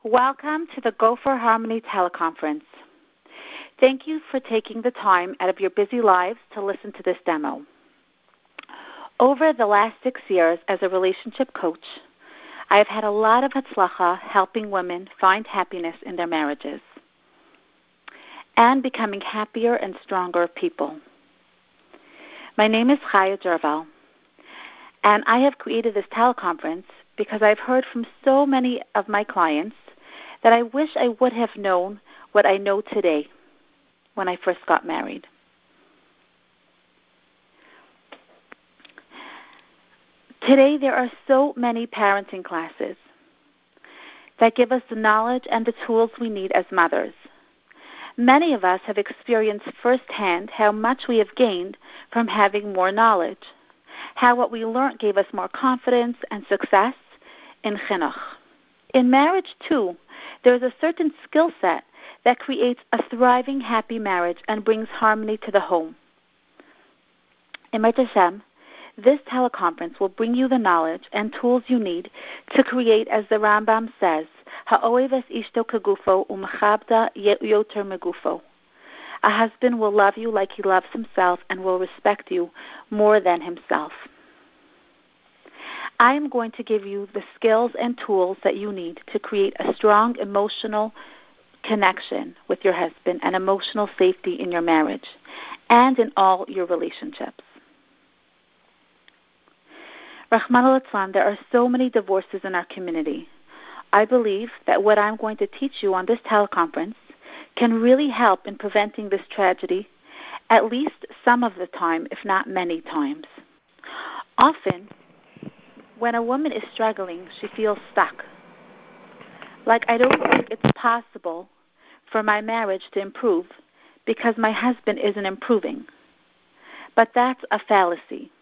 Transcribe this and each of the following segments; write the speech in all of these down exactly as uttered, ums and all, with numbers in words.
Welcome to the Go for Harmony teleconference. Thank you for taking the time out of your busy lives to listen to this demo. Over the last six years as a relationship coach, I have had a lot of hatzlacha helping women find happiness in their marriages and becoming happier and stronger people. My name is Chaya Jerval, and I have created this teleconference because I've heard from so many of my clients that I wish I would have known what I know today when I first got married. Today there are so many parenting classes that give us the knowledge and the tools we need as mothers. Many of us have experienced firsthand how much we have gained from having more knowledge, how what we learned gave us more confidence and success in chinuch. In marriage, too, there is a certain skill set that creates a thriving, happy marriage and brings harmony to the home. In Emet Hashem, this teleconference will bring you the knowledge and tools you need to create, as the Rambam says, ha'oev es ishto kegufo u'mechabda yoter megufo. A husband will love you like he loves himself and will respect you more than himself. I am going to give you the skills and tools that you need to create a strong emotional connection with your husband and emotional safety in your marriage and in all your relationships. Rahman al-Islam, there are so many divorces in our community. I believe that what I'm going to teach you on this teleconference can really help in preventing this tragedy at least some of the time, if not many times. Often, when a woman is struggling, she feels stuck. Like, I don't think it's possible for my marriage to improve because my husband isn't improving. But that's a fallacy.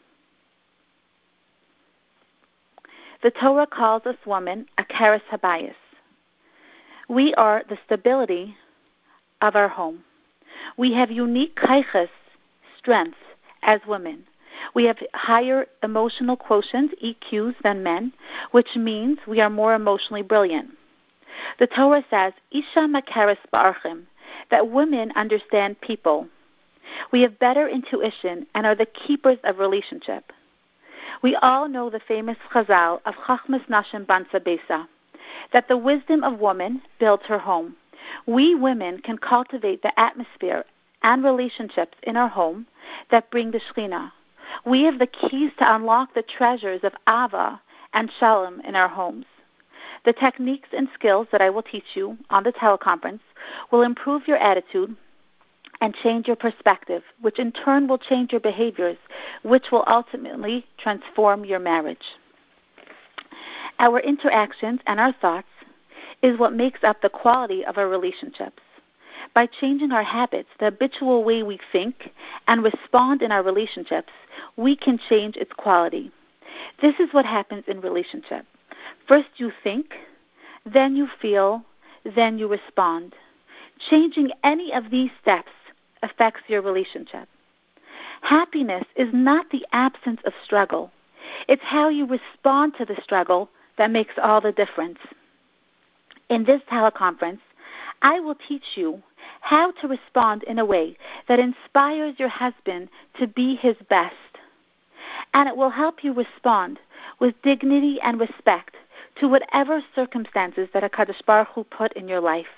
The Torah calls us women a keres habayis. We are the stability of our home. We have unique kaiches, strengths, as women. We have higher emotional quotients, E Qs, than men, which means we are more emotionally brilliant. The Torah says, Isha makeres ba'archim, that women understand people. We have better intuition and are the keepers of relationship. We all know the famous chazal of Chachmas Nashim Bansa Besa, that the wisdom of woman builds her home. We women can cultivate the atmosphere and relationships in our home that bring the Shekhinah. We have the keys to unlock the treasures of Ava and Shalom in our homes. The techniques and skills that I will teach you on the teleconference will improve your attitude and change your perspective, which in turn will change your behaviors, which will ultimately transform your marriage. Our interactions and our thoughts is what makes up the quality of our relationships. By changing our habits, the habitual way we think and respond in our relationships, we can change its quality. This is what happens in relationship. First you think, then you feel, then you respond. Changing any of these steps affects your relationship. Happiness is not the absence of struggle. It's how you respond to the struggle that makes all the difference. In this teleconference, I will teach you how to respond in a way that inspires your husband to be his best. And it will help you respond with dignity and respect to whatever circumstances that HaKadosh Baruch Hu put in your life.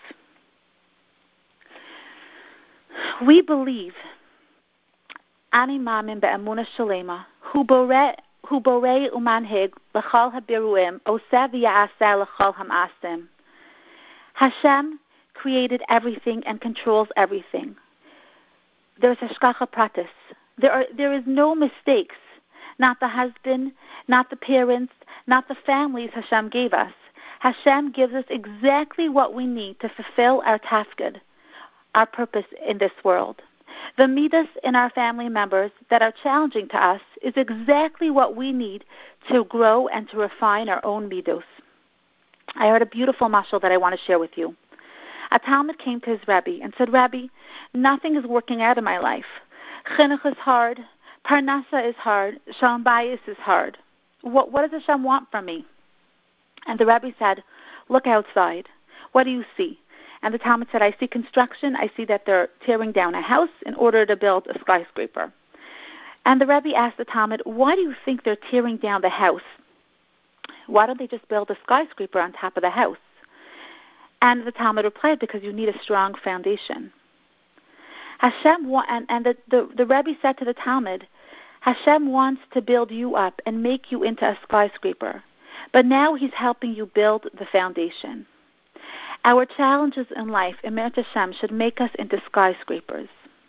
We believe, Ani Mamin be'emunah shalema, hu borei umanhig l'chol habiruim, oseh v'ya'aseh l'chol hamasim. Hashem created everything and controls everything. There's hashgacha pratis. There are there is no mistakes. Not the husband, not the parents, not the families Hashem gave us. Hashem gives us exactly what we need to fulfill our tafkid, our purpose in this world. The midas in our family members that are challenging to us is exactly what we need to grow and to refine our own midos. I heard a beautiful mashal that I want to share with you. A Talmud came to his Rebbe and said, Rebbe, nothing is working out in my life. Chinuch is hard. Parnasa is hard. Shalom Bayis is hard. What, what does Hashem want from me? And the Rebbe said, look outside. What do you see? And the Talmud said, I see construction. I see that they're tearing down a house in order to build a skyscraper. And the Rebbe asked the Talmud, why do you think they're tearing down the house? Why don't they just build a skyscraper on top of the house? And the Talmud replied, because you need a strong foundation. Hashem and, and the, the, the Rebbe said to the Talmud, Hashem wants to build you up and make you into a skyscraper, but now He's helping you build the foundation. Our challenges in life, Emet Hashem, should make us into skyscrapers.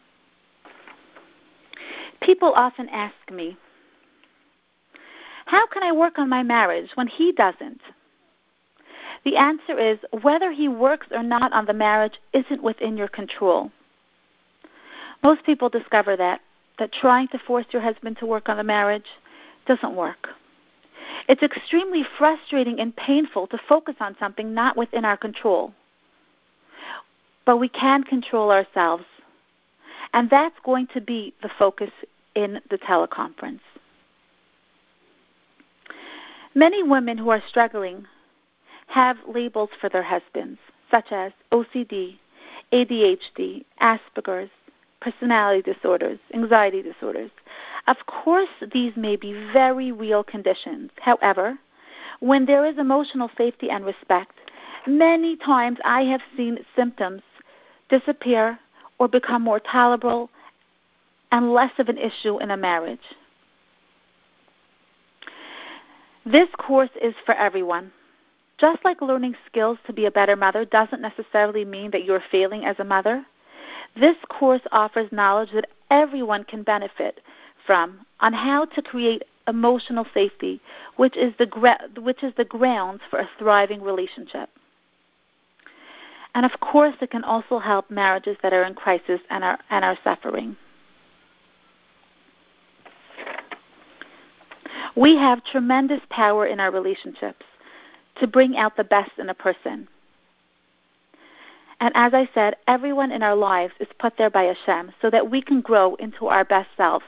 People often ask me, how can I work on my marriage when he doesn't? The answer is, whether he works or not on the marriage isn't within your control. Most people discover that, that trying to force your husband to work on the marriage doesn't work. It's extremely frustrating and painful to focus on something not within our control. But we can control ourselves. And that's going to be the focus in the teleconference. Many women who are struggling have labels for their husbands, such as O C D, A D H D, Asperger's, personality disorders, anxiety disorders. Of course, these may be very real conditions. However, when there is emotional safety and respect, many times I have seen symptoms disappear or become more tolerable and less of an issue in a marriage. This course is for everyone. Just like learning skills to be a better mother doesn't necessarily mean that you're failing as a mother, this course offers knowledge that everyone can benefit from on how to create emotional safety, which is the gra- which is the grounds for a thriving relationship. And of course, it can also help marriages that are in crisis and are and are suffering. We have tremendous power in our relationships to bring out the best in a person. And as I said, everyone in our lives is put there by Hashem so that we can grow into our best selves.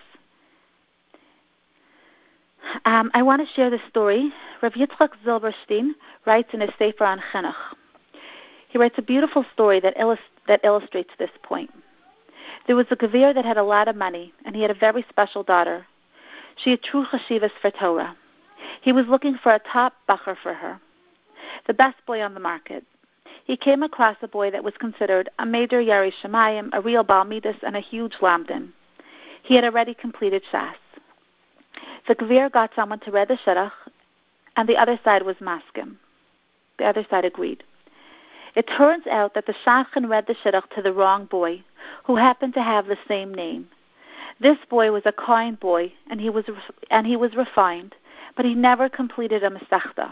Um, I want to share this story. Rav Yitzchak Zilberstein writes in his Sefer on Chinuch. He writes a beautiful story that, illust- that illustrates this point. There was a Gevir that had a lot of money, and he had a very special daughter. She had true chashivas for Torah. He was looking for a top bacher for her, the best boy on the market. He came across a boy that was considered a major Yari Shemayim, a real Baal Midas, and a huge Lamdan. He had already completed Shas. The Gevir got someone to read the Shidduch, and the other side was maskim. The other side agreed. It turns out that the Shadchan read the Shidduch to the wrong boy, who happened to have the same name. This boy was a kind boy, and he was and he was refined, but he never completed a Masechta.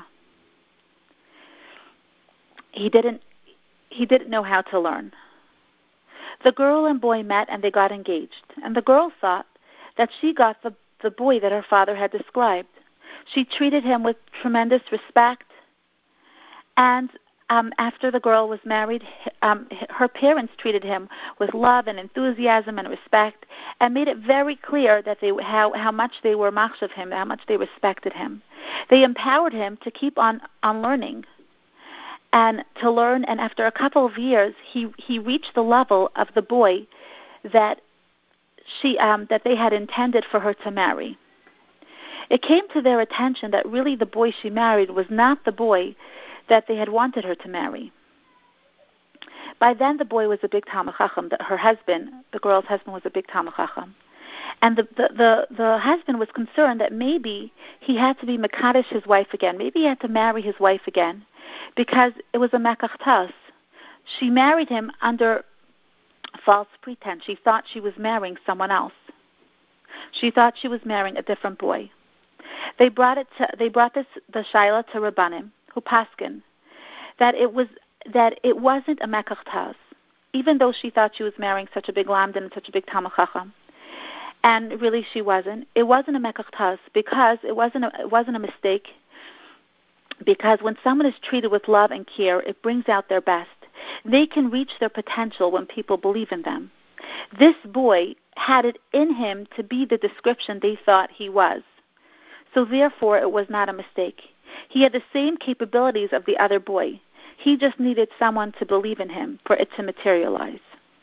He didn't he didn't know how to learn. The girl and boy met and they got engaged, and the girl thought that she got the, the boy that her father had described. She treated him with tremendous respect, and Um, after the girl was married, um, her parents treated him with love and enthusiasm and respect, and made it very clear that they how how much they were machshav him, how much they respected him. They empowered him to keep on, on learning, and to learn. And after a couple of years, he he reached the level of the boy that she um, that they had intended for her to marry. It came to their attention that really the boy she married was not the boy that they had wanted her to marry. By then, the boy was a big Talmid Chacham. Her husband, the girl's husband, was a big Talmid Chacham. And the, the, the, the husband was concerned that maybe he had to be Mekadesh his wife again. Maybe he had to marry his wife again because it was a Mekachtas. She married him under false pretense. She thought she was marrying someone else. She thought she was marrying a different boy. They brought it to, they brought this the Shaila to Rabbanim, who paskin, that it was that it wasn't a mekach, even though she thought she was marrying such a big lamdan and such a big Talmid Chacham, and really she wasn't. It wasn't a mekach because it wasn't a, it wasn't a mistake. Because when someone is treated with love and care, it brings out their best. They can reach their potential when people believe in them. This boy had it in him to be the description they thought he was. So therefore, it was not a mistake. He had the same capabilities of the other boy. He just needed someone to believe in him for it to materialize.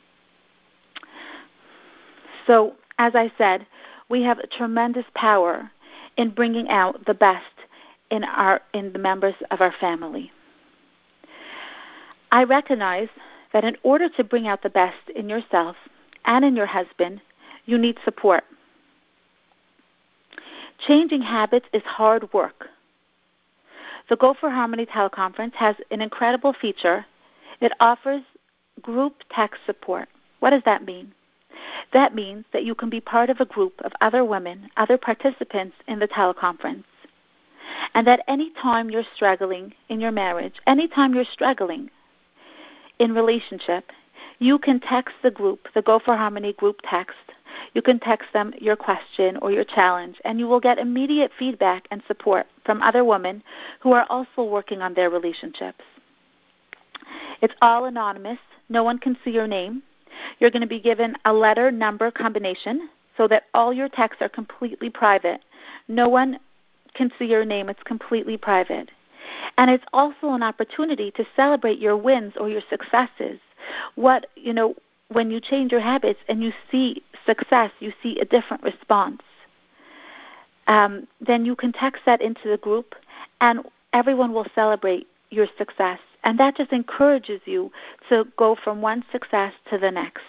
So, as I said, we have a tremendous power in bringing out the best in our in the members of our family. I recognize that in order to bring out the best in yourself and in your husband, you need support. Changing habits is hard work. The Go for Harmony teleconference has an incredible feature. It offers group text support. What does that mean? That means that you can be part of a group of other women, other participants in the teleconference, and that any time you're struggling in your marriage, any time you're struggling in relationship, you can text the group, the Go for Harmony group text. You can text them your question or your challenge, and you will get immediate feedback and support from other women who are also working on their relationships. It's all anonymous. No one can see your name. You're going to be given a letter number combination so that all your texts are completely private. No one can see your name. It's completely private. And it's also an opportunity to celebrate your wins or your successes. What, you know, when you change your habits and you see success, you see a different response. Um, then you can text that into the group, and everyone will celebrate your success. And that just encourages you to go from one success to the next.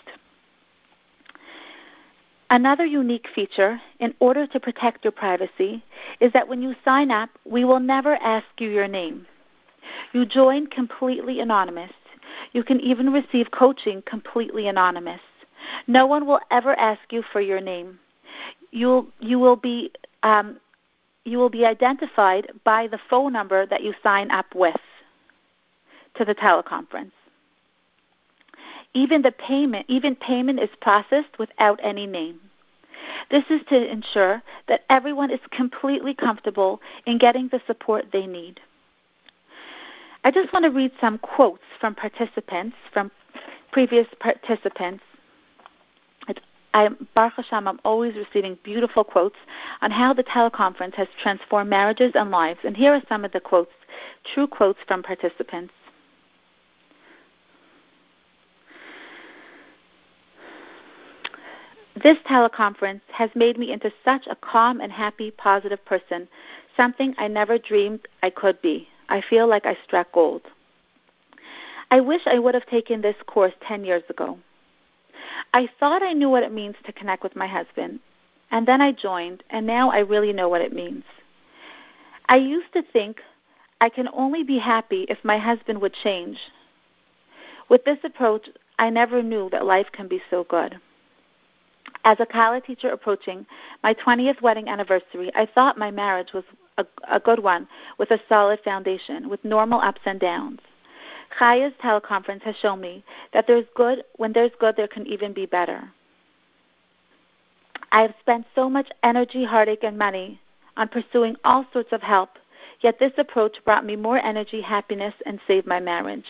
Another unique feature, in order to protect your privacy, is that when you sign up, we will never ask you your name. You join completely anonymous. You can even receive coaching completely anonymous. No one will ever ask you for your name. You'll, you will be um, you will be identified by the phone number that you sign up with to the teleconference. Even the payment, even payment is processed without any name. This is to ensure that everyone is completely comfortable in getting the support they need. I just want to read some quotes from participants, from previous participants. I, Baruch Hashem, I'm always receiving beautiful quotes on how the teleconference has transformed marriages and lives. And here are some of the quotes, true quotes from participants. This teleconference has made me into such a calm and happy, positive person, something I never dreamed I could be. I feel like I struck gold. I wish I would have taken this course ten years ago. I thought I knew what it means to connect with my husband, and then I joined, and now I really know what it means. I used to think I can only be happy if my husband would change. With this approach, I never knew that life can be so good. As a Kala teacher approaching my twentieth wedding anniversary, I thought my marriage was a, a good one with a solid foundation, with normal ups and downs. Chaya's teleconference has shown me that there's good, when there's good, there can even be better. I have spent so much energy, heartache, and money on pursuing all sorts of help, yet this approach brought me more energy, happiness, and saved my marriage.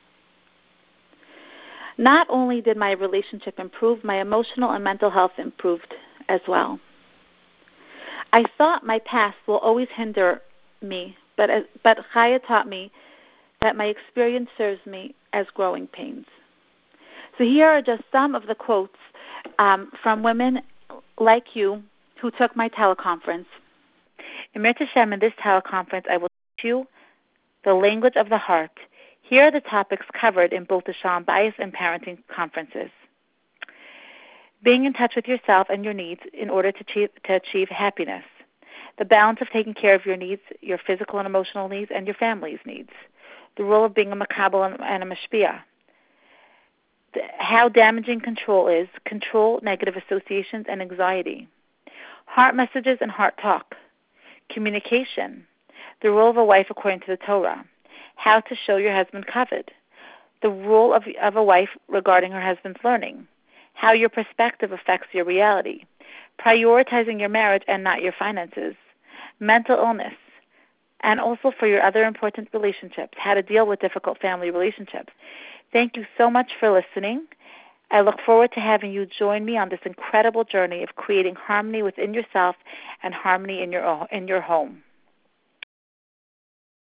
Not only did my relationship improve, my emotional and mental health improved as well. I thought my past will always hinder me, but but Chaya taught me that my experience serves me as growing pains. So here are just some of the quotes um, from women like you who took my teleconference. In Mir Hashem, in this teleconference, I will teach you the language of the heart. Here are the topics covered in both the Shalom Bayis and parenting conferences. Being in touch with yourself and your needs in order to achieve, to achieve happiness. The balance of taking care of your needs, your physical and emotional needs, and your family's needs. The role of being a makabel and a mashpia. The, how damaging control is. Control, negative associations, and anxiety. Heart messages and heart talk. Communication. The role of a wife according to the Torah. How to show your husband kavod. The role of, of a wife regarding her husband's learning. How your perspective affects your reality. Prioritizing your marriage and not your finances. Mental illness. And also for your other important relationships, how to deal with difficult family relationships. Thank you so much for listening. I look forward to having you join me on this incredible journey of creating harmony within yourself and harmony in your in your home.